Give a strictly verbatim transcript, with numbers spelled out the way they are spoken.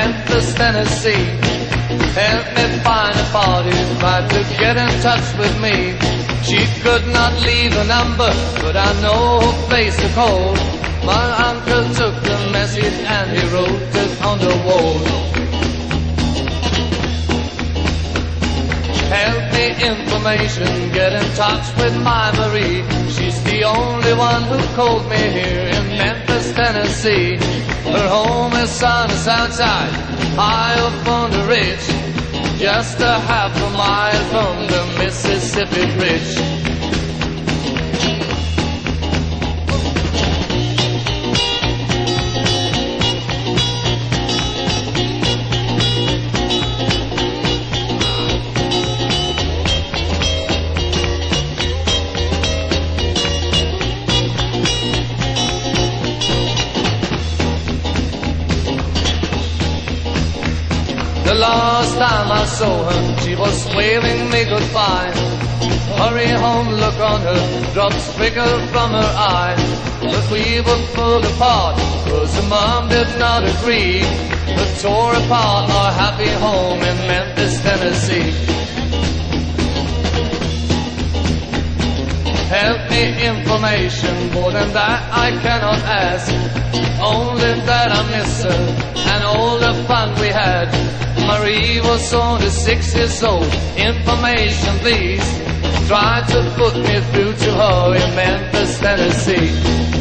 Memphis, Tennessee. Help me find a party, tried to get in touch with me. She could not leave a number, but I know her place to call. My uncle took the message and he wrote it on the wall. Help me information, get in touch with my Marie. She's the only one who called me here in Memphis, Tennessee. Her home is on the south side, high up on the ridge, just a half a mile from the Mississippi Bridge. The last time I saw her, she was waving me goodbye. Hurry home, look on her, drops trickled from her eye. But we were pulled apart, cause her mom did not agree. But tore apart our happy home in Memphis, Tennessee. Help me information, more than that I cannot ask. Only that I miss her, and all the fun we had. Marie was only six years old. Information, please. Try to put me through to her in Memphis, Tennessee.